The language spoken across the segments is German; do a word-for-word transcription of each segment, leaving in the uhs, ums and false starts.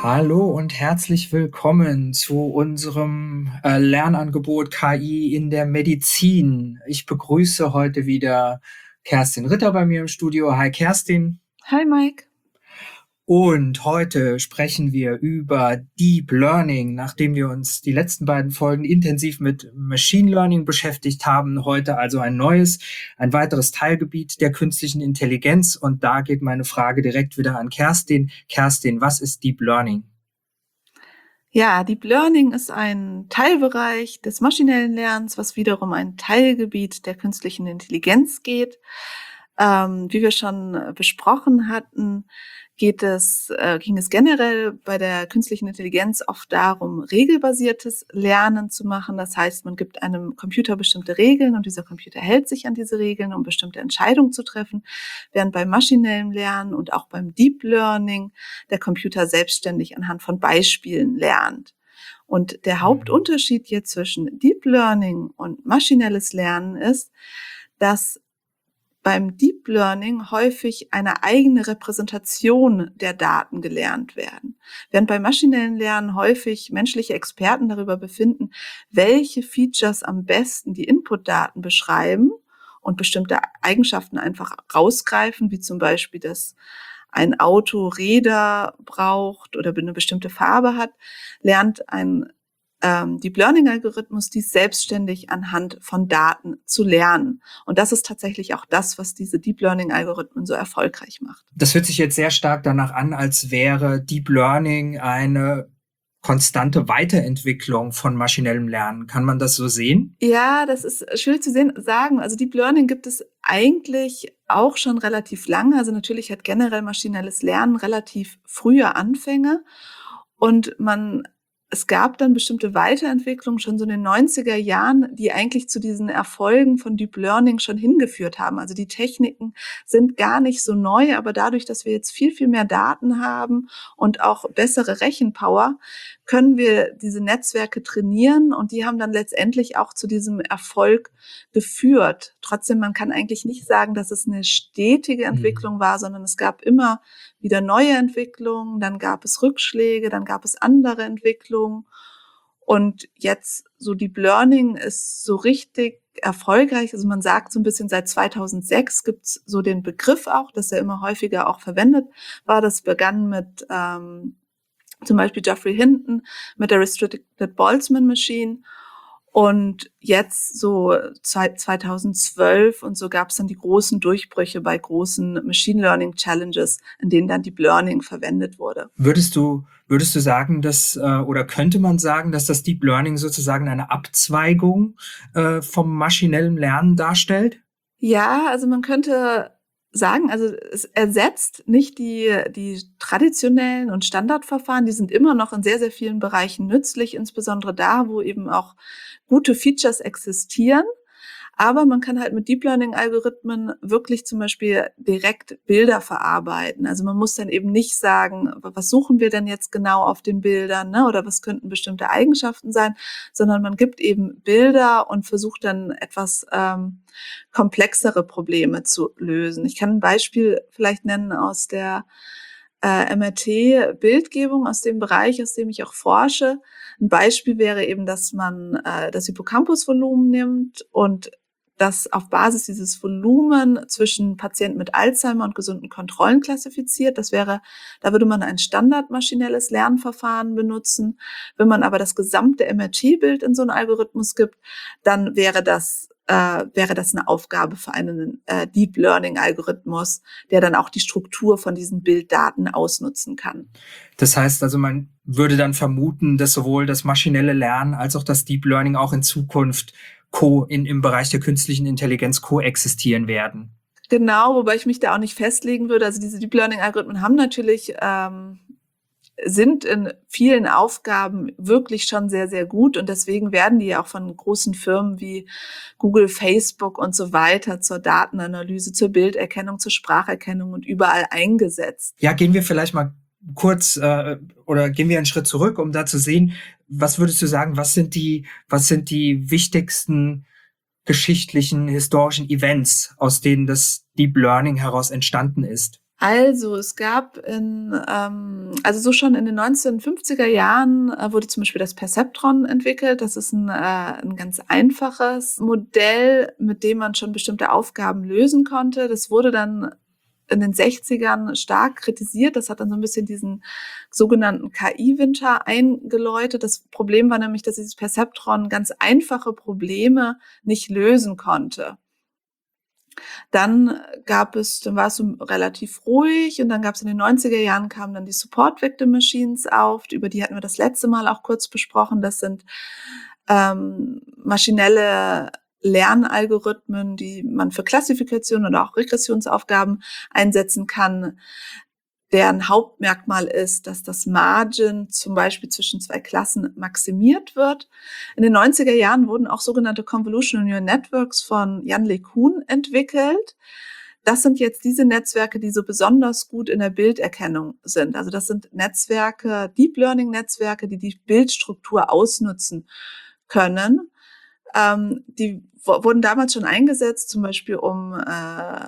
Hallo und herzlich willkommen zu unserem äh, Lernangebot K I in der Medizin. Ich begrüße heute wieder Kerstin Ritter bei mir im Studio. Hi Kerstin. Hi Mike. Und heute sprechen wir über Deep Learning, nachdem wir uns die letzten beiden Folgen intensiv mit Machine Learning beschäftigt haben. Heute also ein neues, ein weiteres Teilgebiet der künstlichen Intelligenz. Und da geht meine Frage direkt wieder an Kerstin. Kerstin, was ist Deep Learning? Ja, Deep Learning ist ein Teilbereich des maschinellen Lernens, was wiederum ein Teilgebiet der künstlichen Intelligenz geht. Ähm, wie wir schon äh, besprochen hatten, geht es, äh, ging es generell bei der künstlichen Intelligenz oft darum, regelbasiertes Lernen zu machen. Das heißt, man gibt einem Computer bestimmte Regeln und dieser Computer hält sich an diese Regeln, um bestimmte Entscheidungen zu treffen, während beim maschinellen Lernen und auch beim Deep Learning der Computer selbstständig anhand von Beispielen lernt. Und der Hauptunterschied hier zwischen Deep Learning und maschinelles Lernen ist, dass beim Deep Learning häufig eine eigene Repräsentation der Daten gelernt werden, während beim maschinellen Lernen häufig menschliche Experten darüber befinden, welche Features am besten die Inputdaten beschreiben und bestimmte Eigenschaften einfach rausgreifen, wie zum Beispiel, dass ein Auto Räder braucht oder eine bestimmte Farbe hat, lernt ein Deep Learning-Algorithmus, dies selbstständig anhand von Daten zu lernen. Und das ist tatsächlich auch das, was diese Deep Learning-Algorithmen so erfolgreich macht. Das hört sich jetzt sehr stark danach an, als wäre Deep Learning eine konstante Weiterentwicklung von maschinellem Lernen. Kann man das so sehen? Ja, das ist schwierig zu sehen, sagen. Also Deep Learning gibt es eigentlich auch schon relativ lange. Also natürlich hat generell maschinelles Lernen relativ frühe Anfänge. Und man Es gab dann bestimmte Weiterentwicklungen schon so in den neunziger Jahren, die eigentlich zu diesen Erfolgen von Deep Learning schon hingeführt haben. Also die Techniken sind gar nicht so neu, aber dadurch, dass wir jetzt viel, viel mehr Daten haben und auch bessere Rechenpower, können wir diese Netzwerke trainieren und die haben dann letztendlich auch zu diesem Erfolg geführt. Trotzdem, man kann eigentlich nicht sagen, dass es eine stetige Entwicklung war, sondern es gab immer wieder neue Entwicklungen, dann gab es Rückschläge, dann gab es andere Entwicklungen und jetzt so Deep Learning ist so richtig erfolgreich. Also man sagt so ein bisschen, seit zweitausendsechs gibt's so den Begriff auch, dass er immer häufiger auch verwendet war. Das begann mit ähm, zum Beispiel Geoffrey Hinton mit der Restricted Boltzmann Machine. Und jetzt so zweitausendzwölf und so gab es dann die großen Durchbrüche bei großen Machine Learning Challenges, in denen dann Deep Learning verwendet wurde. Würdest du, würdest du sagen, dass, äh, oder könnte man sagen, dass das Deep Learning sozusagen eine Abzweigung äh, vom maschinellen Lernen darstellt? Ja, also man könnte sagen, also es ersetzt nicht die, die traditionellen und Standardverfahren, die sind immer noch in sehr, sehr vielen Bereichen nützlich, insbesondere da, wo eben auch gute Features existieren. Aber man kann halt mit Deep Learning-Algorithmen wirklich zum Beispiel direkt Bilder verarbeiten. Also man muss dann eben nicht sagen, was suchen wir denn jetzt genau auf den Bildern, ne? Oder was könnten bestimmte Eigenschaften sein, sondern man gibt eben Bilder und versucht dann etwas ähm, komplexere Probleme zu lösen. Ich kann ein Beispiel vielleicht nennen aus der äh, M R T-Bildgebung, aus dem Bereich, aus dem ich auch forsche. Ein Beispiel wäre eben, dass man äh, das Hippocampusvolumen nimmt und das auf Basis dieses Volumen zwischen Patienten mit Alzheimer und gesunden Kontrollen klassifiziert. Das wäre, da würde man ein standardmaschinelles Lernverfahren benutzen. Wenn man aber das gesamte M R T-Bild in so einen Algorithmus gibt, dann wäre das äh, wäre das eine Aufgabe für einen äh, Deep Learning-Algorithmus, der dann auch die Struktur von diesen Bilddaten ausnutzen kann. Das heißt also, man würde dann vermuten, dass sowohl das maschinelle Lernen als auch das Deep Learning auch in Zukunft Co in, im Bereich der künstlichen Intelligenz koexistieren werden. Genau, wobei ich mich da auch nicht festlegen würde. Also diese Deep Learning-Algorithmen haben natürlich, ähm, sind in vielen Aufgaben wirklich schon sehr, sehr gut und deswegen werden die ja auch von großen Firmen wie Google, Facebook und so weiter zur Datenanalyse, zur Bilderkennung, zur Spracherkennung und überall eingesetzt. Ja, gehen wir vielleicht mal kurz äh, oder gehen wir einen Schritt zurück, um da zu sehen, was würdest du sagen, was sind die, was sind die wichtigsten geschichtlichen, historischen Events, aus denen das Deep Learning heraus entstanden ist? Also, es gab in, ähm also so schon in den neunzehnhundertfünfziger Jahren, äh, wurde zum Beispiel das Perceptron entwickelt. Das ist 'n, äh 'n ganz einfaches Modell, mit dem man schon bestimmte Aufgaben lösen konnte. Das wurde dann in den Sechzigern stark kritisiert. Das hat dann so 'n bisschen diesen sogenannten K I-Winter eingeläutet. Das Problem war nämlich, dass dieses Perceptron ganz einfache Probleme nicht lösen konnte. Dann gab es dann war es so relativ ruhig und dann gab's in den neunziger Jahren kamen dann die Support Vector Machines auf, über die hatten wir das letzte Mal auch kurz besprochen. Das sind, ähm, maschinelle Lernalgorithmen, die man für Klassifikation oder auch Regressionsaufgaben einsetzen kann, deren Hauptmerkmal ist, dass das Margin zum Beispiel zwischen zwei Klassen maximiert wird. In den neunziger Jahren wurden auch sogenannte Convolutional Neural Networks von Jan LeCun entwickelt. Das sind jetzt diese Netzwerke, die so besonders gut in der Bilderkennung sind. Also das sind Netzwerke, Deep Learning Netzwerke, die die Bildstruktur ausnutzen können. Ähm, die w wurden damals schon eingesetzt, zum Beispiel um äh,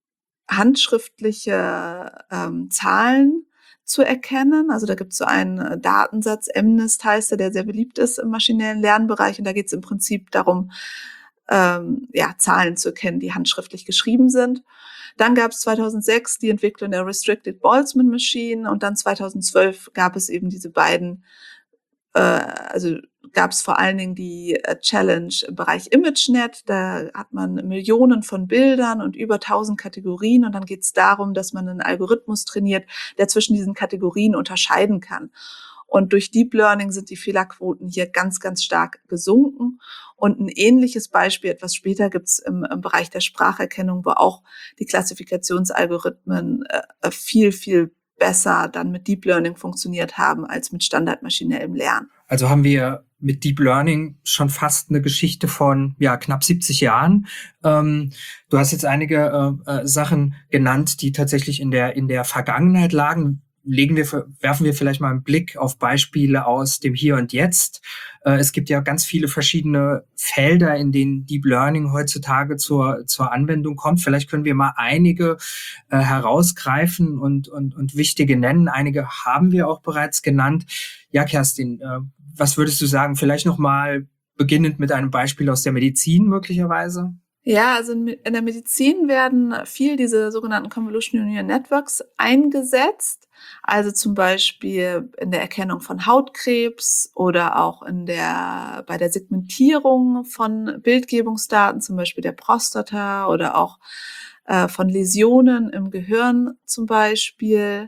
handschriftliche, ähm, Zahlen zu erkennen. Also da gibt's so einen Datensatz, MNIST heißt der, der sehr beliebt ist im maschinellen Lernbereich. Und da geht's im Prinzip darum, ähm, ja, Zahlen zu erkennen, die handschriftlich geschrieben sind. Dann gab's zweitausendsechs die Entwicklung der Restricted Boltzmann Machine und dann zweitausendzwölf gab es eben diese beiden äh, also gab's vor allen Dingen die, äh, Challenge im Bereich ImageNet. Da hat man Millionen von Bildern und über tausend Kategorien und dann geht's darum, dass man 'nen Algorithmus trainiert, der zwischen diesen Kategorien unterscheiden kann. Und durch Deep Learning sind die Fehlerquoten hier ganz, ganz stark gesunken. Und 'n ähnliches Beispiel etwas später gibt's im im Bereich der Spracherkennung, wo auch die Klassifikationsalgorithmen, äh, viel, viel besser dann mit Deep Learning funktioniert haben als mit standardmaschinellem Lernen. Also haben wir mit Deep Learning schon fast eine Geschichte von, ja, knapp siebzig Jahren. Ähm, du hast jetzt einige äh, äh, Sachen genannt, die tatsächlich in der in der Vergangenheit lagen. Legen wir, werfen wir vielleicht mal einen Blick auf Beispiele aus dem Hier und Jetzt. Äh, es gibt ja ganz viele verschiedene Felder, in denen Deep Learning heutzutage zur, zur Anwendung kommt. Vielleicht können wir mal einige äh, herausgreifen und, und, und wichtige nennen. Einige haben wir auch bereits genannt. Ja, Kerstin, äh, was würdest du sagen? Vielleicht noch mal beginnend mit einem Beispiel aus der Medizin möglicherweise? Ja, also in der Medizin werden viel diese sogenannten Convolutional Neural Networks eingesetzt. Also zum Beispiel in der Erkennung von Hautkrebs oder auch in der, bei der Segmentierung von Bildgebungsdaten, zum Beispiel der Prostata oder auch äh, von Läsionen im Gehirn zum Beispiel.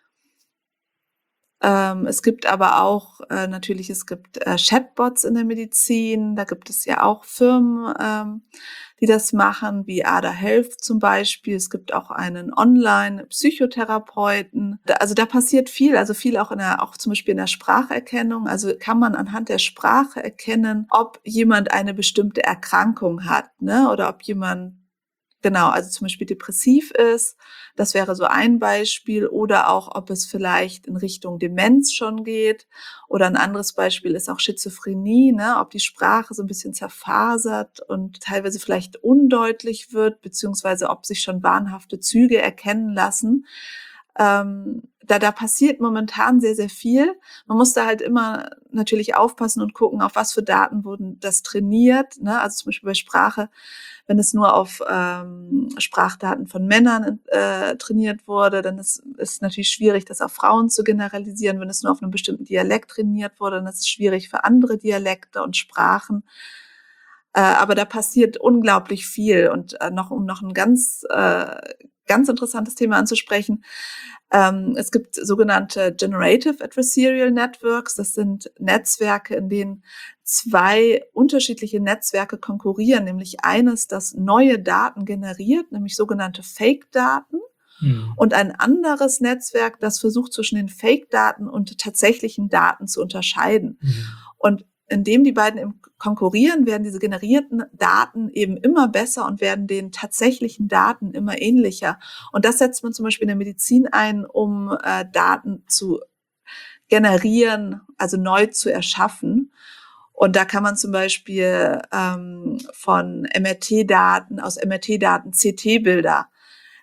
Ähm, es gibt aber auch äh, natürlich, es gibt äh, Chatbots in der Medizin. Da gibt es ja auch Firmen, ähm, die das machen, wie Ada Health zum Beispiel. Es gibt auch einen Online-Psychotherapeuten. Da, also da passiert viel, also viel auch in der, auch zum Beispiel in der Spracherkennung. Also kann man anhand der Sprache erkennen, ob jemand eine bestimmte Erkrankung hat, ne, oder ob jemand genau, also zum Beispiel depressiv ist. Das wäre so ein Beispiel. Oder auch, ob es vielleicht in Richtung Demenz schon geht. Oder ein anderes Beispiel ist auch Schizophrenie, ne? Ob die Sprache so ein bisschen zerfasert und teilweise vielleicht undeutlich wird, beziehungsweise ob sich schon wahnhafte Züge erkennen lassen. Ähm, da, da passiert momentan sehr, sehr viel. Man muss da halt immer natürlich aufpassen und gucken, auf was für Daten wurden das trainiert, ne? Also zum Beispiel bei Sprache, wenn es nur auf ähm, Sprachdaten von Männern äh, trainiert wurde, dann ist es natürlich schwierig, das auf Frauen zu generalisieren. Wenn es nur auf einem bestimmten Dialekt trainiert wurde, dann ist es schwierig für andere Dialekte und Sprachen. Äh, aber da passiert unglaublich viel. Und äh, noch um noch ein ganz äh, ganz interessantes Thema anzusprechen. Ähm, es gibt sogenannte Generative Adversarial Networks. Das sind Netzwerke, in denen zwei unterschiedliche Netzwerke konkurrieren, nämlich eines, das neue Daten generiert, nämlich sogenannte Fake-Daten. Hm. Und ein anderes Netzwerk, das versucht, zwischen den Fake-Daten und tatsächlichen Daten zu unterscheiden. Hm. Und indem die beiden im konkurrieren, werden diese generierten Daten eben immer besser und werden den tatsächlichen Daten immer ähnlicher. Und das setzt man zum Beispiel in der Medizin ein, um äh, Daten zu generieren, also neu zu erschaffen. Und da kann man zum Beispiel ähm, von M R T-Daten, aus M R T-Daten C T-Bilder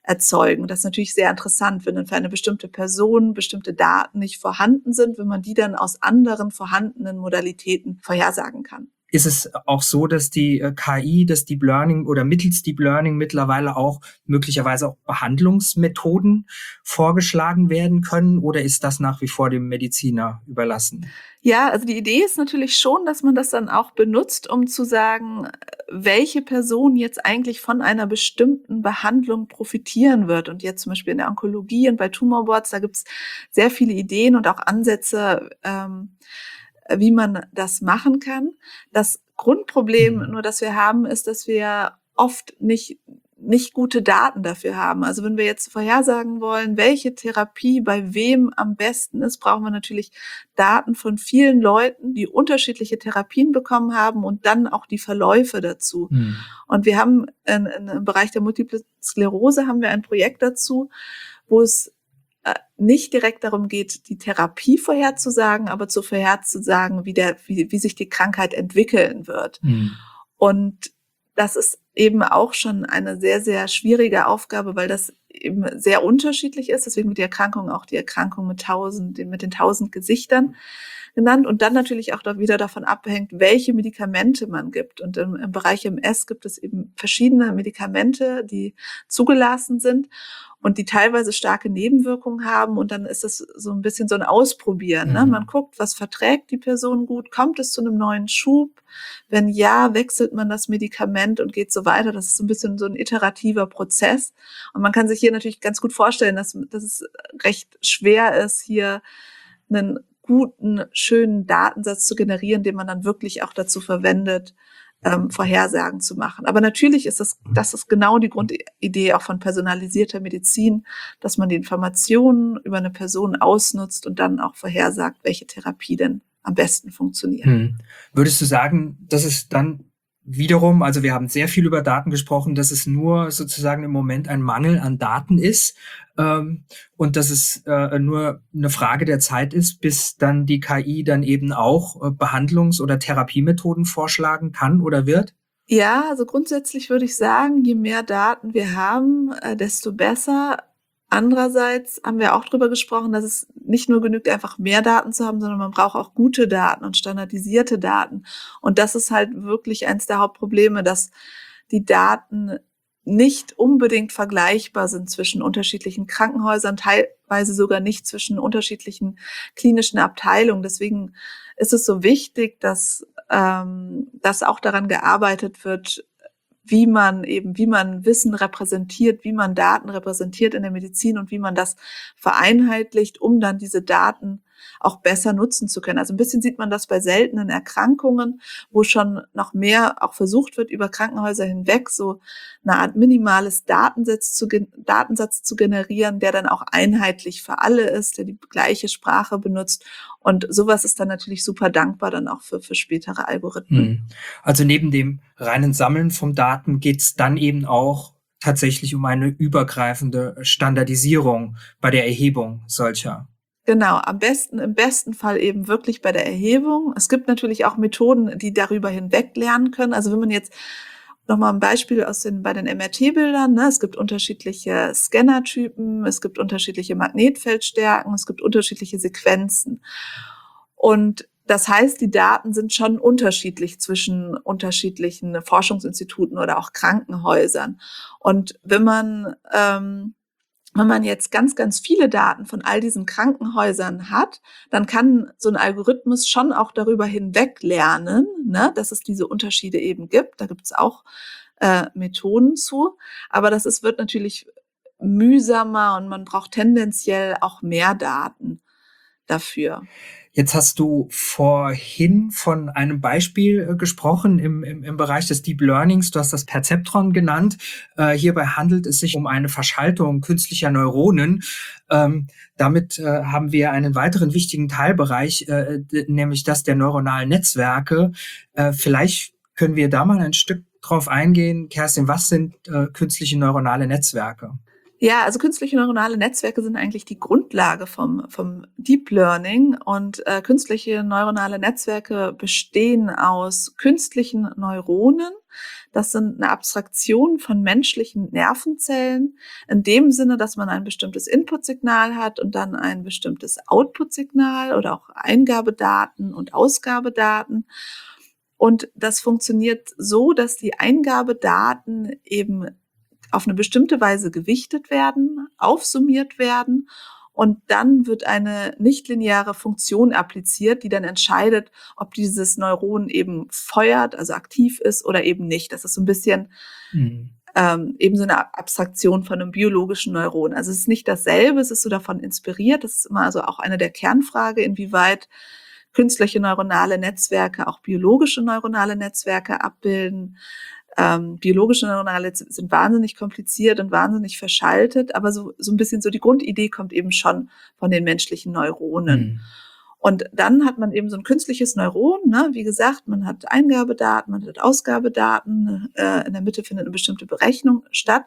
erzeugen. Das ist natürlich sehr interessant, wenn dann für eine bestimmte Person bestimmte Daten nicht vorhanden sind, wenn man die dann aus anderen vorhandenen Modalitäten vorhersagen kann. Ist es auch so, dass die äh, K I, das Deep Learning oder mittels Deep Learning mittlerweile auch möglicherweise auch Behandlungsmethoden vorgeschlagen werden können, oder ist das nach wie vor dem Mediziner überlassen? Ja, also die Idee ist natürlich schon, dass man das dann auch benutzt, um zu sagen, welche Person jetzt eigentlich von einer bestimmten Behandlung profitieren wird. Und jetzt zum Beispiel in der Onkologie und bei Tumorboards, da gibt's sehr viele Ideen und auch Ansätze, ähm, wie man das machen kann. Das Grundproblem Mhm. nur, das wir haben, ist, dass wir oft nicht nicht gute Daten dafür haben. Also wenn wir jetzt vorhersagen wollen, welche Therapie bei wem am besten ist, brauchen wir natürlich Daten von vielen Leuten, die unterschiedliche Therapien bekommen haben und dann auch die Verläufe dazu. Mhm. Und wir haben in, in, im Bereich der Multiple Sklerose haben wir ein Projekt dazu, wo es äh, nicht direkt darum geht, die Therapie vorherzusagen, aber zu vorherzusagen, wie der, wie, wie sich die Krankheit entwickeln wird. Mhm. Und das ist eben auch schon eine sehr, sehr schwierige Aufgabe, weil das eben sehr unterschiedlich ist. Deswegen wird die Erkrankung auch die Erkrankung mit tausend, mit den tausend Gesichtern genannt und dann natürlich auch wieder davon abhängt, welche Medikamente man gibt. Und im, im Bereich M S gibt es eben verschiedene Medikamente, die zugelassen sind und die teilweise starke Nebenwirkungen haben. Und dann ist es so ein bisschen so ein Ausprobieren. Ne? Mhm. Man guckt, was verträgt die Person gut, kommt es zu einem neuen Schub? Wenn ja, wechselt man das Medikament und geht so weiter. Das ist so ein bisschen so ein iterativer Prozess. Und man kann sich hier natürlich ganz gut vorstellen, dass, dass es recht schwer ist, hier einen guten, schönen Datensatz zu generieren, den man dann wirklich auch dazu verwendet, ähm, Vorhersagen zu machen. Aber natürlich ist das, das ist genau die Grundidee auch von personalisierter Medizin, dass man die Informationen über eine Person ausnutzt und dann auch vorhersagt, welche Therapie denn am besten funktioniert. Hm. Würdest du sagen, dass es dann wiederum, also wir haben sehr viel über Daten gesprochen, dass es nur sozusagen im Moment ein Mangel an Daten ist, ähm, und dass es äh, nur eine Frage der Zeit ist, bis dann die K I dann eben auch äh, Behandlungs- oder Therapiemethoden vorschlagen kann oder wird? Ja, also grundsätzlich würde ich sagen, je mehr Daten wir haben, äh, desto besser. Andererseits haben wir auch drüber gesprochen, dass es nicht nur genügt, einfach mehr Daten zu haben, sondern man braucht auch gute Daten und standardisierte Daten. Und das ist halt wirklich eins der Hauptprobleme, dass die Daten nicht unbedingt vergleichbar sind zwischen unterschiedlichen Krankenhäusern, teilweise sogar nicht zwischen unterschiedlichen klinischen Abteilungen. Deswegen ist es so wichtig, dass, ähm, dass auch daran gearbeitet wird, wie man eben, wie man Wissen repräsentiert, wie man Daten repräsentiert in der Medizin und wie man das vereinheitlicht, um dann diese Daten auch besser nutzen zu können. Also ein bisschen sieht man das bei seltenen Erkrankungen, wo schon noch mehr auch versucht wird, über Krankenhäuser hinweg so eine Art minimales Datensatz zu, Datensatz zu generieren, der dann auch einheitlich für alle ist, der die gleiche Sprache benutzt. Und sowas ist dann natürlich super dankbar dann auch für, für spätere Algorithmen. Hm. Also neben dem reinen Sammeln von Daten geht es dann eben auch tatsächlich um eine übergreifende Standardisierung bei der Erhebung solcher. Genau, am besten, im besten Fall eben wirklich bei der Erhebung. Es gibt natürlich auch Methoden, die darüber hinweg lernen können. Also wenn man jetzt nochmal ein Beispiel aus den, bei den M R T-Bildern, ne, es gibt unterschiedliche Scannertypen, es gibt unterschiedliche Magnetfeldstärken, es gibt unterschiedliche Sequenzen. Und das heißt, die Daten sind schon unterschiedlich zwischen unterschiedlichen Forschungsinstituten oder auch Krankenhäusern. Und wenn man, ähm, wenn man jetzt ganz, ganz viele Daten von all diesen Krankenhäusern hat, dann kann so ein Algorithmus schon auch darüber hinweg lernen, ne, dass es diese Unterschiede eben gibt. Da gibt es auch äh, Methoden zu. Aber das ist, wird natürlich mühsamer und man braucht tendenziell auch mehr Daten dafür. Jetzt hast du vorhin von einem Beispiel äh, gesprochen im, im, im Bereich des Deep Learnings. Du hast das Perzeptron genannt. Äh, hierbei handelt es sich um eine Verschaltung künstlicher Neuronen. Ähm, damit äh, haben wir einen weiteren wichtigen Teilbereich, äh, d- nämlich das der neuronalen Netzwerke. Äh, vielleicht können wir da mal ein Stück drauf eingehen. Kerstin, was sind äh, künstliche neuronale Netzwerke? Ja, also künstliche neuronale Netzwerke sind eigentlich die Grundlage vom, vom Deep Learning und äh, künstliche neuronale Netzwerke bestehen aus künstlichen Neuronen. Das sind eine Abstraktion von menschlichen Nervenzellen in dem Sinne, dass man ein bestimmtes Inputsignal hat und dann ein bestimmtes Outputsignal oder auch Eingabedaten und Ausgabedaten. Und das funktioniert so, dass die Eingabedaten eben auf eine bestimmte Weise gewichtet werden, aufsummiert werden und dann wird eine nichtlineare Funktion appliziert, die dann entscheidet, ob dieses Neuron eben feuert, also aktiv ist oder eben nicht. Das ist so ein bisschen mhm. ähm, eben so eine Abstraktion von einem biologischen Neuron. Also es ist nicht dasselbe, es ist so davon inspiriert. Das ist immer also auch eine der Kernfragen, inwieweit künstliche neuronale Netzwerke auch biologische neuronale Netzwerke abbilden. Ähm, biologische neuronale Netze sind wahnsinnig kompliziert und wahnsinnig verschaltet, aber so, so ein bisschen so die Grundidee kommt eben schon von den menschlichen Neuronen. Mhm. Und dann hat man eben so ein künstliches Neuron, ne? Wie gesagt, man hat Eingabedaten, man hat Ausgabedaten, äh, in der Mitte findet eine bestimmte Berechnung statt.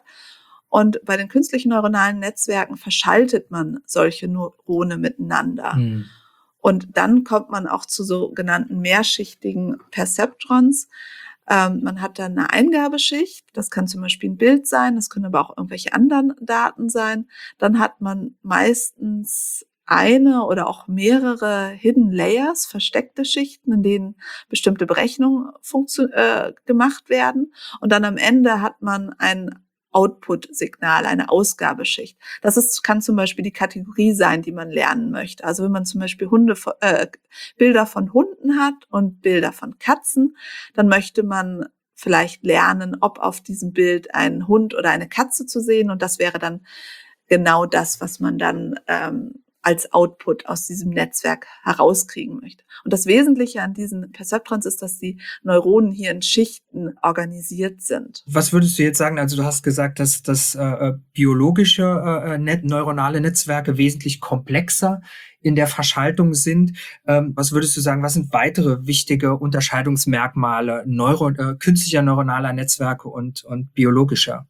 Und bei den künstlichen neuronalen Netzwerken verschaltet man solche Neurone miteinander. Mhm. Und dann kommt man auch zu sogenannten mehrschichtigen Perceptrons. Ähm, man hat dann eine Eingabeschicht, das kann zum Beispiel ein Bild sein, das können aber auch irgendwelche anderen Daten sein. Dann hat man meistens eine oder auch mehrere Hidden Layers, versteckte Schichten, in denen bestimmte Berechnungen funktio- äh, gemacht werden. Und dann am Ende hat man ein Output-Signal, eine Ausgabeschicht. Das ist, kann zum Beispiel die Kategorie sein, die man lernen möchte. Also wenn man zum Beispiel Hunde, äh, Bilder von Hunden hat und Bilder von Katzen, dann möchte man vielleicht lernen, ob auf diesem Bild ein Hund oder eine Katze zu sehen. Und das wäre dann genau das, was man dann ähm, als Output aus diesem Netzwerk herauskriegen möchte. Und das Wesentliche an diesen Perceptrons ist, dass die Neuronen hier in Schichten organisiert sind. Was würdest du jetzt sagen? Also du hast gesagt, dass, dass äh, biologische äh, net, neuronale Netzwerke wesentlich komplexer in der Verschaltung sind. Ähm, was würdest du sagen, was sind weitere wichtige Unterscheidungsmerkmale Neuro, äh, künstlicher neuronaler Netzwerke und, und biologischer?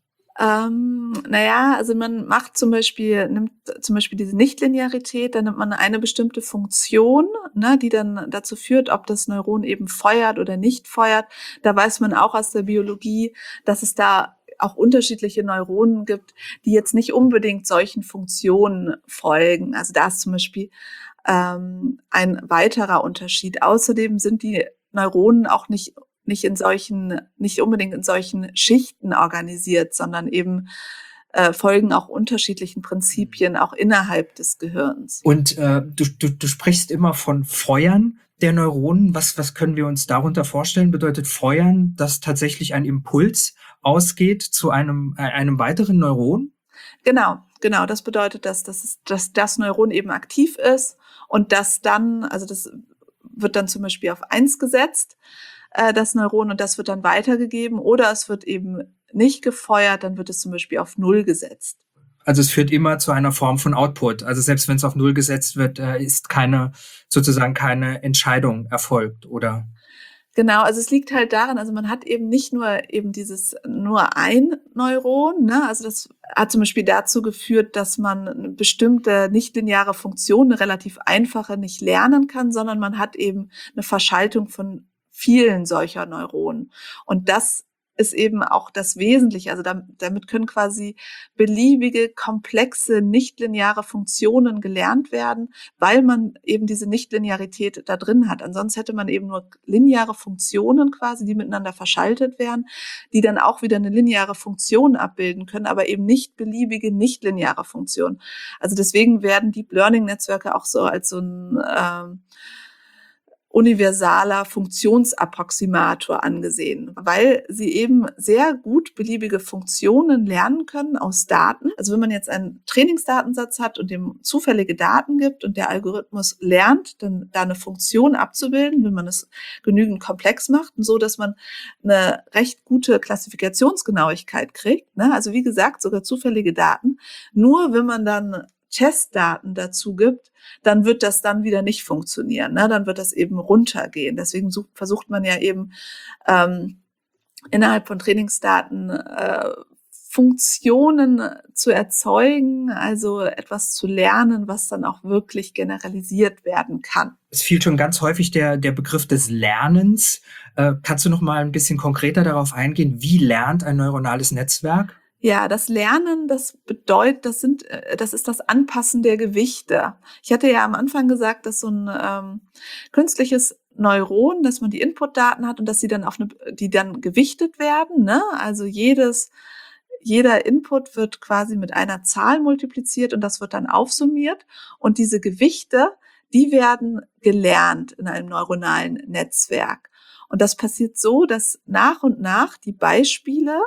Ähm, naja, also man macht zum Beispiel, nimmt zum Beispiel diese Nichtlinearität, dann nimmt man eine bestimmte Funktion, ne, die dann dazu führt, ob das Neuron eben feuert oder nicht feuert. Da weiß man auch aus der Biologie, dass es da auch unterschiedliche Neuronen gibt, die jetzt nicht unbedingt solchen Funktionen folgen. Also da ist zum Beispiel ähm, ein weiterer Unterschied. Außerdem sind die Neuronen auch nicht nicht in solchen, nicht unbedingt in solchen Schichten organisiert, sondern eben äh, folgen auch unterschiedlichen Prinzipien auch innerhalb des Gehirns. Und äh, du, du, du sprichst immer von Feuern der Neuronen. Was, was können wir uns darunter vorstellen? Bedeutet Feuern, dass tatsächlich ein Impuls ausgeht zu einem, äh, einem weiteren Neuron? Genau, genau. Das bedeutet, dass, dass, dass das Neuron eben aktiv ist und das dann, also das wird dann zum Beispiel auf eins gesetzt, das Neuron, und das wird dann weitergegeben, oder es wird eben nicht gefeuert, dann wird es zum Beispiel auf Null gesetzt. Also es führt immer zu einer Form von Output. Also selbst wenn es auf Null gesetzt wird, ist keine, sozusagen keine Entscheidung erfolgt, oder? Genau, also es liegt halt daran, also man hat eben nicht nur eben dieses nur ein Neuron, ne? Also das hat zum Beispiel dazu geführt, dass man eine bestimmte nichtlineare Funktion, eine relativ einfache, nicht lernen kann, sondern man hat eben eine Verschaltung von vielen solcher Neuronen. Und das ist eben auch das Wesentliche. Also damit können quasi beliebige, komplexe, nichtlineare Funktionen gelernt werden, weil man eben diese Nichtlinearität da drin hat. Ansonsten hätte man eben nur lineare Funktionen quasi, die miteinander verschaltet wären, die dann auch wieder eine lineare Funktion abbilden können, aber eben nicht beliebige, nichtlineare Funktionen. Also deswegen werden Deep Learning Netzwerke auch so als so ein ähm, universaler Funktionsapproximator angesehen, weil sie eben sehr gut beliebige Funktionen lernen können aus Daten. Also wenn man jetzt einen Trainingsdatensatz hat und dem zufällige Daten gibt und der Algorithmus lernt, dann da eine Funktion abzubilden, wenn man es genügend komplex macht, so dass man eine recht gute Klassifikationsgenauigkeit kriegt. Also wie gesagt, sogar zufällige Daten. Nur wenn man dann Testdaten dazu gibt, dann wird das dann wieder nicht funktionieren. Ne? Dann wird das eben runtergehen. Deswegen sucht, versucht man ja eben ähm, innerhalb von Trainingsdaten äh, Funktionen zu erzeugen, also etwas zu lernen, was dann auch wirklich generalisiert werden kann. Es fiel schon ganz häufig der, der Begriff des Lernens. Äh, kannst du noch mal ein bisschen konkreter darauf eingehen? Wie lernt ein neuronales Netzwerk? Ja, das Lernen, das bedeutet, das sind, das ist das Anpassen der Gewichte. Ich hatte ja am Anfang gesagt, dass so ein ähm, künstliches Neuron, dass man die Inputdaten hat und dass sie dann auf eine, die dann gewichtet werden, ne? Also jedes, jeder Input wird quasi mit einer Zahl multipliziert und das wird dann aufsummiert. Und diese Gewichte, die werden gelernt in einem neuronalen Netzwerk. Und das passiert so, dass nach und nach die Beispiele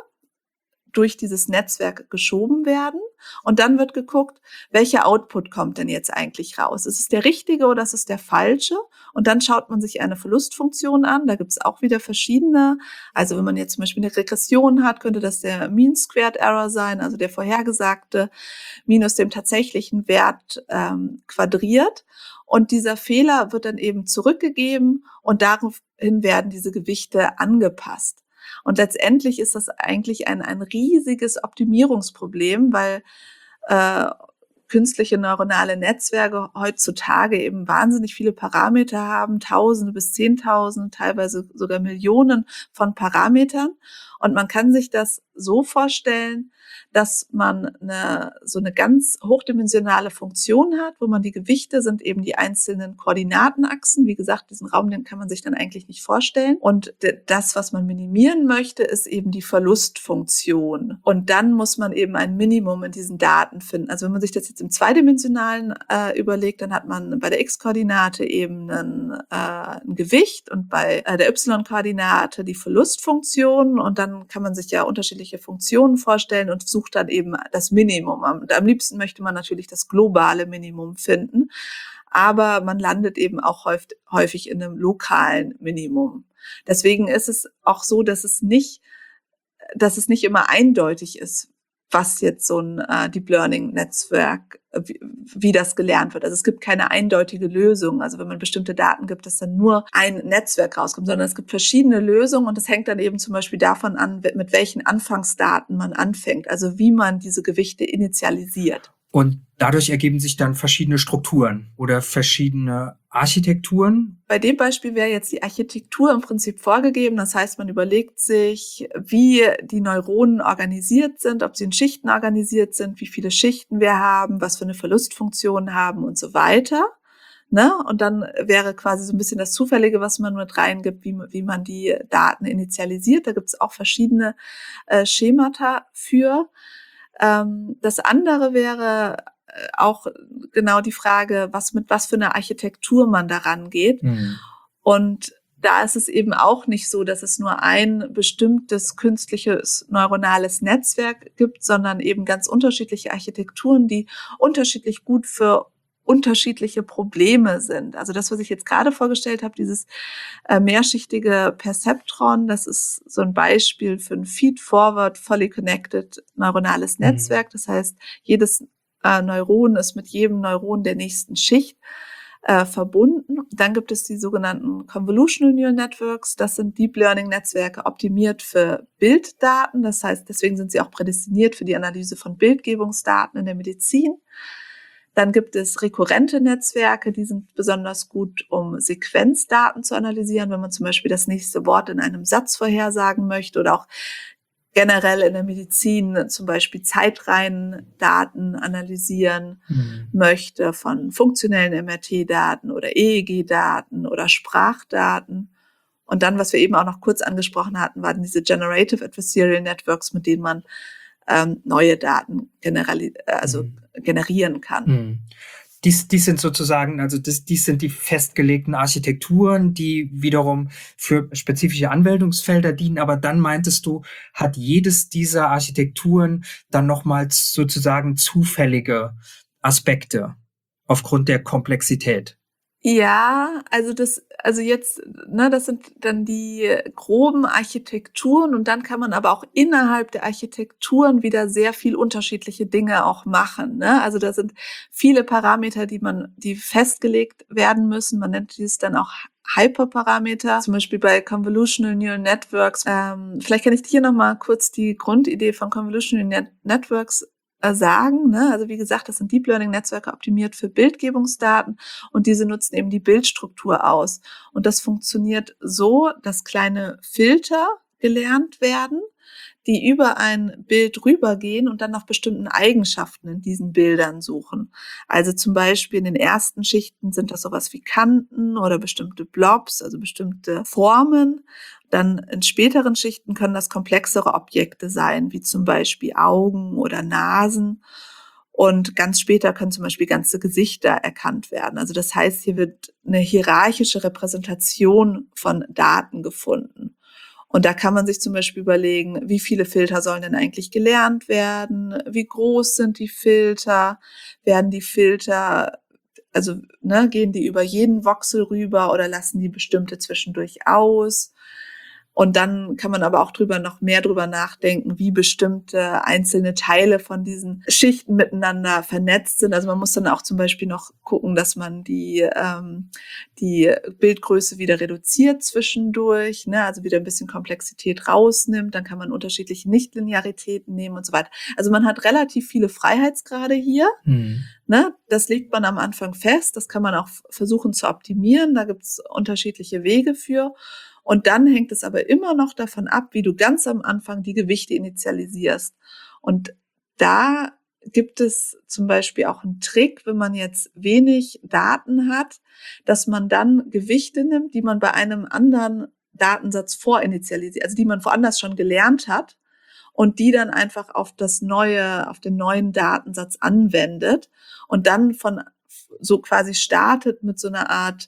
durch dieses Netzwerk geschoben werden und dann wird geguckt, welcher Output kommt denn jetzt eigentlich raus? Ist es der richtige oder ist es der falsche? Und dann schaut man sich eine Verlustfunktion an. Da gibt es auch wieder verschiedene. Also wenn man jetzt zum Beispiel eine Regression hat, könnte das der Mean Squared Error sein, also der vorhergesagte minus dem tatsächlichen Wert ähm, quadriert. Und dieser Fehler wird dann eben zurückgegeben und daraufhin werden diese Gewichte angepasst. Und letztendlich ist das eigentlich ein, ein riesiges Optimierungsproblem, weil äh, künstliche neuronale Netzwerke heutzutage eben wahnsinnig viele Parameter haben, Tausende bis Zehntausende, teilweise sogar Millionen von Parametern. Und man kann sich das so vorstellen, dass man eine, so eine ganz hochdimensionale Funktion hat, wo man die Gewichte sind eben die einzelnen Koordinatenachsen. Wie gesagt, diesen Raum, den kann man sich dann eigentlich nicht vorstellen. Und das, was man minimieren möchte, ist eben die Verlustfunktion. Und dann muss man eben ein Minimum in diesen Daten finden. Also wenn man sich das jetzt im Zweidimensionalen äh, überlegt, dann hat man bei der X-Koordinate eben einen, äh, ein Gewicht und bei äh, der Y-Koordinate die Verlustfunktion. Und dann kann man sich ja unterschiedliche Funktionen vorstellen und sucht dann eben das Minimum. Und am liebsten möchte man natürlich das globale Minimum finden, aber man landet eben auch häufig, häufig in einem lokalen Minimum. Deswegen ist es auch so, dass es nicht, dass es nicht immer eindeutig ist, was jetzt so ein äh, Deep Learning Netzwerk, wie, wie das gelernt wird. Also es gibt keine eindeutige Lösung. Also wenn man bestimmte Daten gibt, dass dann nur ein Netzwerk rauskommt, sondern es gibt verschiedene Lösungen und das hängt dann eben zum Beispiel davon an, mit welchen Anfangsdaten man anfängt. Also wie man diese Gewichte initialisiert. Und dadurch ergeben sich dann verschiedene Strukturen oder verschiedene Architekturen. Bei dem Beispiel wäre jetzt die Architektur im Prinzip vorgegeben. Das heißt, man überlegt sich, wie die Neuronen organisiert sind, ob sie in Schichten organisiert sind, wie viele Schichten wir haben, was für eine Verlustfunktion haben und so weiter. Ne? Und dann wäre quasi so ein bisschen das Zufällige, was man mit reingibt, wie, wie man die Daten initialisiert. Da gibt es auch verschiedene äh, Schemata für. Ähm, das andere wäre auch genau die Frage, was mit was für einer Architektur man daran geht. Mhm. Und da ist es eben auch nicht so, dass es nur ein bestimmtes künstliches neuronales Netzwerk gibt, sondern eben ganz unterschiedliche Architekturen, die unterschiedlich gut für unterschiedliche Probleme sind. Also das, was ich jetzt gerade vorgestellt habe, dieses äh, mehrschichtige Perceptron, das ist so ein Beispiel für ein Feed-Forward, fully connected neuronales Netzwerk. Das heißt, jedes äh, Neuron ist mit jedem Neuron der nächsten Schicht äh, verbunden. Dann gibt es die sogenannten Convolutional Neural Networks. Das sind Deep Learning Netzwerke optimiert für Bilddaten. Das heißt, deswegen sind sie auch prädestiniert für die Analyse von Bildgebungsdaten in der Medizin. Dann gibt es rekurrente Netzwerke, die sind besonders gut, um Sequenzdaten zu analysieren, wenn man zum Beispiel das nächste Wort in einem Satz vorhersagen möchte oder auch generell in der Medizin zum Beispiel Zeitreihendaten analysieren mhm. möchte von funktionellen M R T-Daten oder E E G-Daten oder Sprachdaten. Und dann, was wir eben auch noch kurz angesprochen hatten, waren diese Generative Adversarial Networks, mit denen man ähm, neue Daten generali- also mhm. generieren kann. Mhm. Dies, dies sind sozusagen, also das, dies sind die festgelegten Architekturen, die wiederum für spezifische Anwendungsfelder dienen. Aber dann meintest du, hat jedes dieser Architekturen dann nochmals sozusagen zufällige Aspekte aufgrund der Komplexität? Ja, also das also jetzt, ne, das sind dann die groben Architekturen und dann kann man aber auch innerhalb der Architekturen wieder sehr viel unterschiedliche Dinge auch machen, ne? Also da sind viele Parameter, die man die festgelegt werden müssen. Man nennt dies dann auch Hyperparameter, zum Beispiel bei Convolutional Neural Networks. Ähm, vielleicht kann ich dir noch mal kurz die Grundidee von Convolutional Net Networks äh, sagen, ne? Also wie gesagt, das sind Deep Learning Netzwerke optimiert für Bildgebungsdaten und diese nutzen eben die Bildstruktur aus. Und das funktioniert so, dass kleine Filter gelernt werden, die über ein Bild rübergehen und dann nach bestimmten Eigenschaften in diesen Bildern suchen. Also zum Beispiel in den ersten Schichten sind das sowas wie Kanten oder bestimmte Blobs, also bestimmte Formen. Dann in späteren Schichten können das komplexere Objekte sein, wie zum Beispiel Augen oder Nasen. Und ganz später können zum Beispiel ganze Gesichter erkannt werden. Also das heißt, hier wird eine hierarchische Repräsentation von Daten gefunden. Und da kann man sich zum Beispiel überlegen, wie viele Filter sollen denn eigentlich gelernt werden? Wie groß sind die Filter? Werden die Filter, also ne, gehen die über jeden Voxel rüber oder lassen die bestimmte zwischendurch aus? Und dann kann man aber auch drüber noch mehr drüber nachdenken, wie bestimmte einzelne Teile von diesen Schichten miteinander vernetzt sind. Also man muss dann auch zum Beispiel noch gucken, dass man die ähm, die Bildgröße wieder reduziert zwischendurch, ne? Also wieder ein bisschen Komplexität rausnimmt. Dann kann man unterschiedliche Nichtlinearitäten nehmen und so weiter. Also man hat relativ viele Freiheitsgrade hier. Mhm. Ne? Das legt man am Anfang fest. Das kann man auch versuchen zu optimieren. Da gibt's unterschiedliche Wege für. Und dann hängt es aber immer noch davon ab, wie du ganz am Anfang die Gewichte initialisierst. Und da gibt es zum Beispiel auch einen Trick, wenn man jetzt wenig Daten hat, dass man dann Gewichte nimmt, die man bei einem anderen Datensatz vorinitialisiert, also die man woanders schon gelernt hat und die dann einfach auf das neue, auf den neuen Datensatz anwendet und dann von so quasi startet mit so einer Art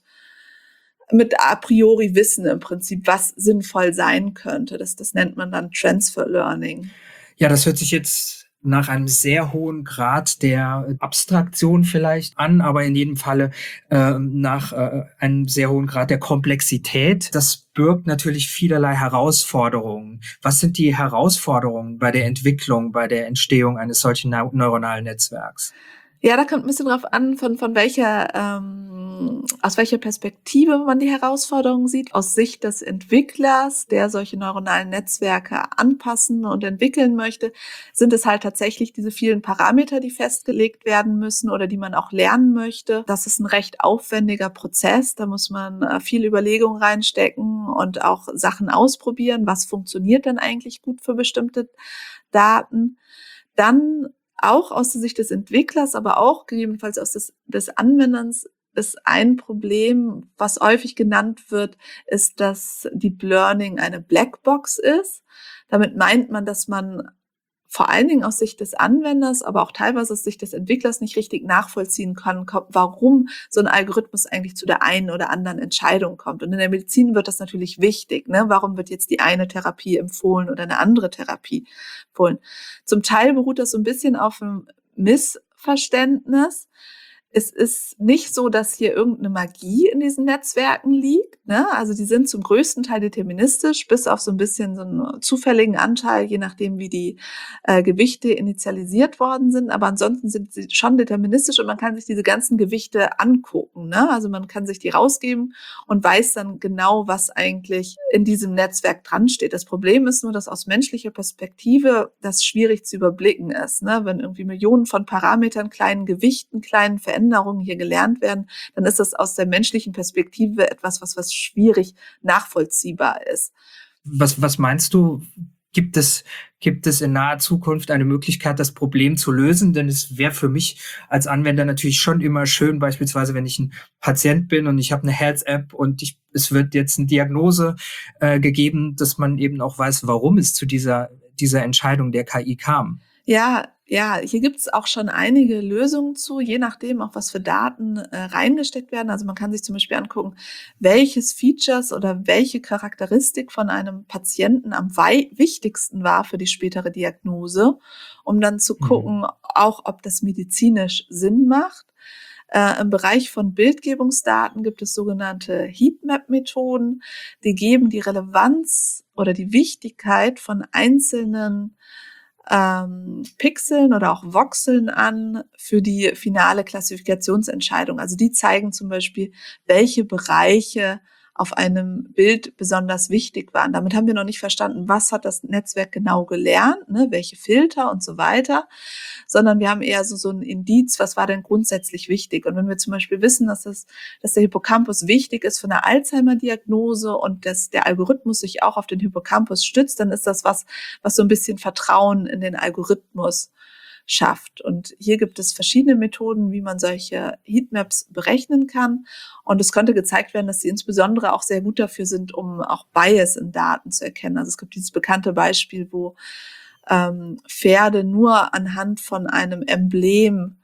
mit a priori Wissen im Prinzip, was sinnvoll sein könnte. Das, das nennt man dann Transfer Learning. Ja, das hört sich jetzt nach einem sehr hohen Grad der Abstraktion vielleicht an, aber in jedem Falle äh, nach äh, einem sehr hohen Grad der Komplexität. Das birgt natürlich vielerlei Herausforderungen. Was sind die Herausforderungen bei der Entwicklung, bei der Entstehung eines solchen neu- neuronalen Netzwerks? Ja, da kommt ein bisschen drauf an, von, von welcher, ähm, aus welcher Perspektive man die Herausforderungen sieht. Aus Sicht des Entwicklers, der solche neuronalen Netzwerke anpassen und entwickeln möchte, sind es halt tatsächlich diese vielen Parameter, die festgelegt werden müssen oder die man auch lernen möchte. Das ist ein recht aufwendiger Prozess. Da muss man äh, viel Überlegung reinstecken und auch Sachen ausprobieren. Was funktioniert denn eigentlich gut für bestimmte Daten? Dann auch aus der Sicht des Entwicklers, aber auch gegebenenfalls aus des, des Anwenders ist ein Problem, was häufig genannt wird, ist, dass Deep Learning eine Blackbox ist. Damit meint man, dass man vor allen Dingen aus Sicht des Anwenders, aber auch teilweise aus Sicht des Entwicklers nicht richtig nachvollziehen kann, warum so ein Algorithmus eigentlich zu der einen oder anderen Entscheidung kommt. Und in der Medizin wird das natürlich wichtig, ne? Warum wird jetzt die eine Therapie empfohlen oder eine andere Therapie empfohlen? Zum Teil beruht das so ein bisschen auf einem Missverständnis. Es ist nicht so, dass hier irgendeine Magie in diesen Netzwerken liegt, ne? Also die sind zum größten Teil deterministisch, bis auf so ein bisschen so einen zufälligen Anteil, je nachdem, wie die äh, Gewichte initialisiert worden sind. Aber ansonsten sind sie schon deterministisch und man kann sich diese ganzen Gewichte angucken, ne? Also man kann sich die rausgeben und weiß dann genau, was eigentlich in diesem Netzwerk dran steht. Das Problem ist nur, dass aus menschlicher Perspektive das schwierig zu überblicken ist, ne? Wenn irgendwie Millionen von Parametern, kleinen Gewichten, kleinen Veränderungen hier gelernt werden, dann ist das aus der menschlichen Perspektive etwas, was, was schwierig nachvollziehbar ist. Was, was meinst du? Gibt es, gibt es in naher Zukunft eine Möglichkeit, das Problem zu lösen? Denn es wäre für mich als Anwender natürlich schon immer schön, beispielsweise wenn ich ein Patient bin und ich habe eine Health-App und ich, es wird jetzt eine Diagnose äh, gegeben, dass man eben auch weiß, warum es zu dieser, dieser Entscheidung der K I kam. Ja, ja, hier gibt's auch schon einige Lösungen zu, je nachdem auch, was für Daten äh, reingesteckt werden. Also man kann sich zum Beispiel angucken, welches Features oder welche Charakteristik von einem Patienten am wei- wichtigsten war für die spätere Diagnose, um dann zu gucken, Mhm. auch ob das medizinisch Sinn macht. Äh, im Bereich von Bildgebungsdaten gibt es sogenannte Heatmap-Methoden. Die geben die Relevanz oder die Wichtigkeit von einzelnen ähm, Pixeln oder auch Voxeln an für die finale Klassifikationsentscheidung. Also die zeigen zum Beispiel, welche Bereiche auf einem Bild besonders wichtig waren. Damit haben wir noch nicht verstanden, was hat das Netzwerk genau gelernt, ne, welche Filter und so weiter, sondern wir haben eher so, so ein Indiz, was war denn grundsätzlich wichtig. Und wenn wir zum Beispiel wissen, dass, das, dass der Hippocampus wichtig ist für eine Alzheimer-Diagnose und dass der Algorithmus sich auch auf den Hippocampus stützt, dann ist das was, was so ein bisschen Vertrauen in den Algorithmus schafft. Und hier gibt es verschiedene Methoden, wie man solche Heatmaps berechnen kann. Und es konnte gezeigt werden, dass sie insbesondere auch sehr gut dafür sind, um auch Bias in Daten zu erkennen. Also es gibt dieses bekannte Beispiel, wo ähm, Pferde nur anhand von einem Emblem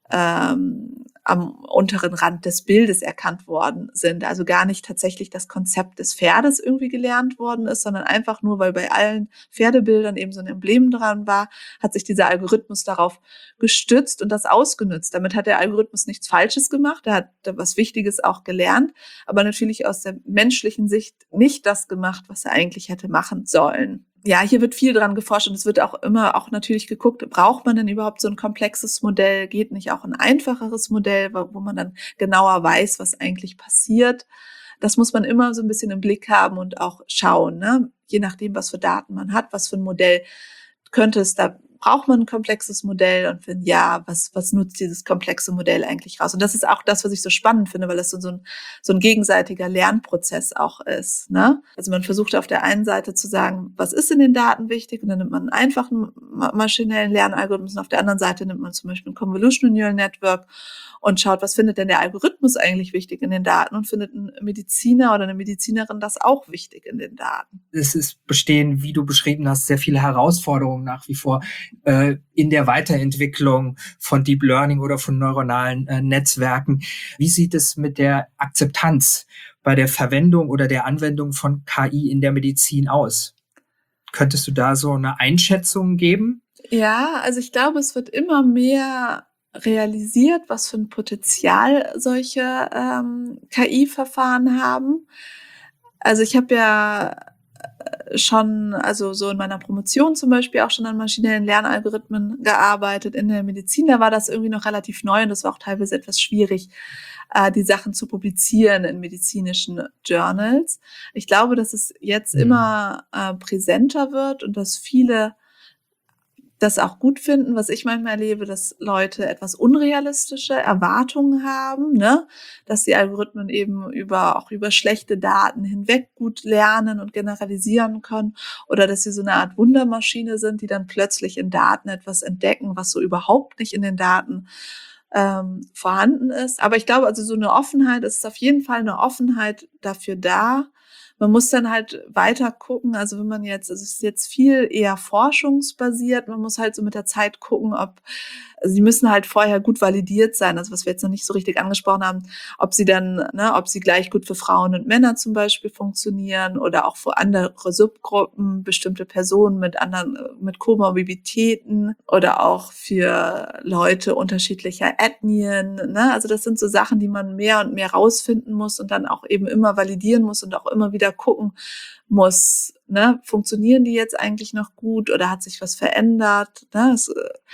ähm, am unteren Rand des Bildes erkannt worden sind. Also gar nicht tatsächlich das Konzept des Pferdes irgendwie gelernt worden ist, sondern einfach nur, weil bei allen Pferdebildern eben so ein Emblem dran war, hat sich dieser Algorithmus darauf gestützt und das ausgenutzt. Damit hat der Algorithmus nichts Falsches gemacht, er hat was Wichtiges auch gelernt, aber natürlich aus der menschlichen Sicht nicht das gemacht, was er eigentlich hätte machen sollen. Ja, hier wird viel dran geforscht und es wird auch immer auch natürlich geguckt, braucht man denn überhaupt so ein komplexes Modell? Geht nicht auch ein einfacheres Modell, wo man dann genauer weiß, was eigentlich passiert? Das muss man immer so ein bisschen im Blick haben und auch schauen, ne? Je nachdem, was für Daten man hat, was für ein Modell könnte es da, braucht man ein komplexes Modell und wenn ja, was, was nutzt dieses komplexe Modell eigentlich raus? Und das ist auch das, was ich so spannend finde, weil das so, so, ein, so ein gegenseitiger Lernprozess auch ist, ne? Also man versucht auf der einen Seite zu sagen, was ist in den Daten wichtig? Und dann nimmt man einen einfachen maschinellen Lernalgorithmus und auf der anderen Seite nimmt man zum Beispiel ein Convolutional Neural Network und schaut, was findet denn der Algorithmus eigentlich wichtig in den Daten und findet ein Mediziner oder eine Medizinerin das auch wichtig in den Daten. Es ist bestehen, wie du beschrieben hast, sehr viele Herausforderungen nach wie vor äh, in der Weiterentwicklung von Deep Learning oder von neuronalen äh, Netzwerken. Wie sieht es mit der Akzeptanz bei der Verwendung oder der Anwendung von K I in der Medizin aus? Könntest du da so eine Einschätzung geben? Ja, also ich glaube, es wird immer mehr realisiert, was für ein Potenzial solche ähm, K I-Verfahren haben. Also ich habe ja schon, also so in meiner Promotion zum Beispiel auch schon an maschinellen Lernalgorithmen gearbeitet. In der Medizin, da war das irgendwie noch relativ neu und das war auch teilweise etwas schwierig, äh, die Sachen zu publizieren in medizinischen Journals. Ich glaube, dass es jetzt mhm. immer äh, präsenter wird und dass viele das auch gut finden, was ich manchmal erlebe, dass Leute etwas unrealistische Erwartungen haben, ne, dass die Algorithmen eben über, auch über schlechte Daten hinweg gut lernen und generalisieren können oder dass sie so eine Art Wundermaschine sind, die dann plötzlich in Daten etwas entdecken, was so überhaupt nicht in den Daten ähm, vorhanden ist. Aber ich glaube, also so eine Offenheit, es ist auf jeden Fall eine Offenheit dafür da. Man muss dann halt weiter gucken, also wenn man jetzt, also es ist jetzt viel eher forschungsbasiert, man muss halt so mit der Zeit gucken, ob, also die müssen halt vorher gut validiert sein, also was wir jetzt noch nicht so richtig angesprochen haben, ob sie dann, ne, ob sie gleich gut für Frauen und Männer zum Beispiel funktionieren oder auch für andere Subgruppen, bestimmte Personen mit anderen, mit Komorbiditäten oder auch für Leute unterschiedlicher Ethnien, ne, also das sind so Sachen, die man mehr und mehr rausfinden muss und dann auch eben immer validieren muss und auch immer wieder gucken muss, ne, funktionieren die jetzt eigentlich noch gut oder hat sich was verändert, ne, es,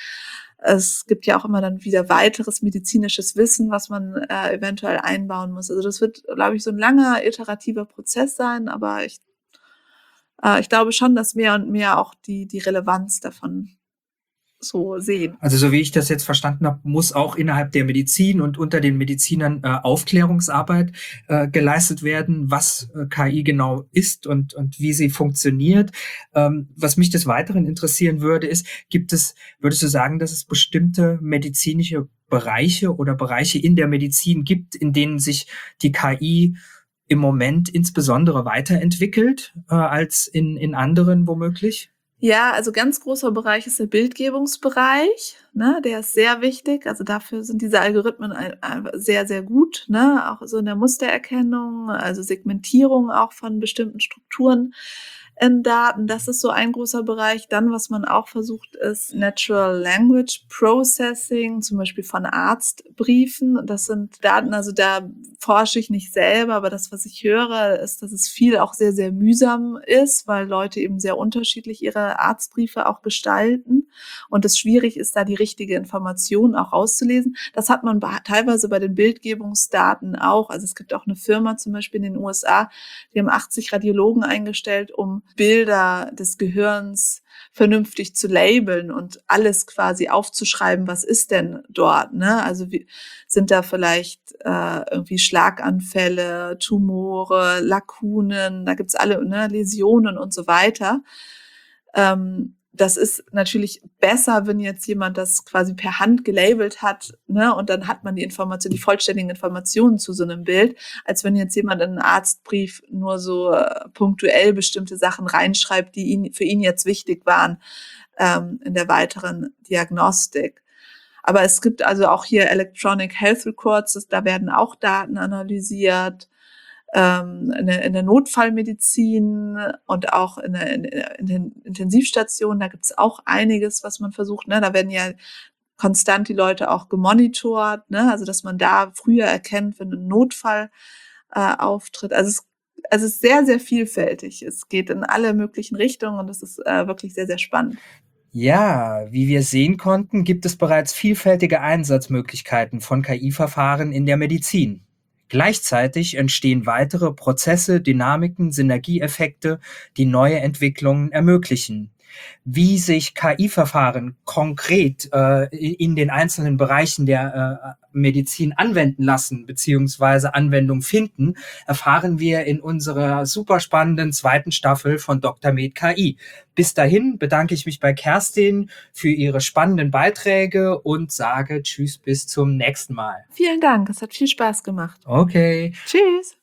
es gibt ja auch immer dann wieder weiteres medizinisches Wissen, was man äh, eventuell einbauen muss. Also das wird, glaube ich, so ein langer iterativer Prozess sein, aber ich, äh, ich glaube schon, dass mehr und mehr auch die, die Relevanz davon so sehen. Also so wie ich das jetzt verstanden habe, muss auch innerhalb der Medizin und unter den Medizinern äh, Aufklärungsarbeit äh, geleistet werden, was äh, K I genau ist und und wie sie funktioniert. Ähm, was mich des Weiteren interessieren würde, ist, gibt es, würdest du sagen, dass es bestimmte medizinische Bereiche oder Bereiche in der Medizin gibt, in denen sich die K I im Moment insbesondere weiterentwickelt äh, als in in anderen womöglich? Ja, also ganz großer Bereich ist der Bildgebungsbereich, ne? Der ist sehr wichtig. Also dafür sind diese Algorithmen sehr, sehr gut, ne? Auch so in der Mustererkennung, also Segmentierung auch von bestimmten Strukturen in Daten. Das ist so ein großer Bereich. Dann, was man auch versucht, ist Natural Language Processing, zum Beispiel von Arztbriefen. Das sind Daten, also da forsche ich nicht selber, aber das, was ich höre, ist, dass es viel auch sehr, sehr mühsam ist, weil Leute eben sehr unterschiedlich ihre Arztbriefe auch gestalten und es schwierig ist, da die richtige Information auch rauszulesen. Das hat man teilweise bei den Bildgebungsdaten auch. Also es gibt auch eine Firma zum Beispiel in den U S A, die haben achtzig Radiologen eingestellt, um Bilder des Gehirns vernünftig zu labeln und alles quasi aufzuschreiben, was ist denn dort, ne? Also wie, sind da vielleicht äh, irgendwie Schlaganfälle, Tumore, Lakunen, da gibt's alle, ne, Läsionen und so weiter. Ähm, das ist natürlich besser, wenn jetzt jemand das quasi per Hand gelabelt hat, ne, und dann hat man die Information, die vollständigen Informationen zu so einem Bild, als wenn jetzt jemand in einen Arztbrief nur so äh, punktuell bestimmte Sachen reinschreibt, die ihn, für ihn jetzt wichtig waren ähm, in der weiteren Diagnostik. Aber es gibt also auch hier Electronic Health Records, das, da werden auch Daten analysiert. Ähm, in, der, in der Notfallmedizin und auch in, der, in, in den Intensivstationen, da gibt es auch einiges, was man versucht. Ne? Da werden ja konstant die Leute auch gemonitort, ne? Also dass man da früher erkennt, wenn ein Notfall äh, auftritt. Also es, also es ist sehr, sehr vielfältig. Es geht in alle möglichen Richtungen und es ist äh, wirklich sehr, sehr spannend. Ja, wie wir sehen konnten, gibt es bereits vielfältige Einsatzmöglichkeiten von K I-Verfahren in der Medizin. Gleichzeitig entstehen weitere Prozesse, Dynamiken, Synergieeffekte, die neue Entwicklungen ermöglichen. Wie sich K I-Verfahren konkret äh, in den einzelnen Bereichen der äh, Medizin anwenden lassen beziehungsweise Anwendung finden, erfahren wir in unserer super spannenden zweiten Staffel von Doktor Med K I. Bis dahin bedanke ich mich bei Kerstin für ihre spannenden Beiträge und sage Tschüss bis zum nächsten Mal. Vielen Dank, es hat viel Spaß gemacht. Okay. Tschüss.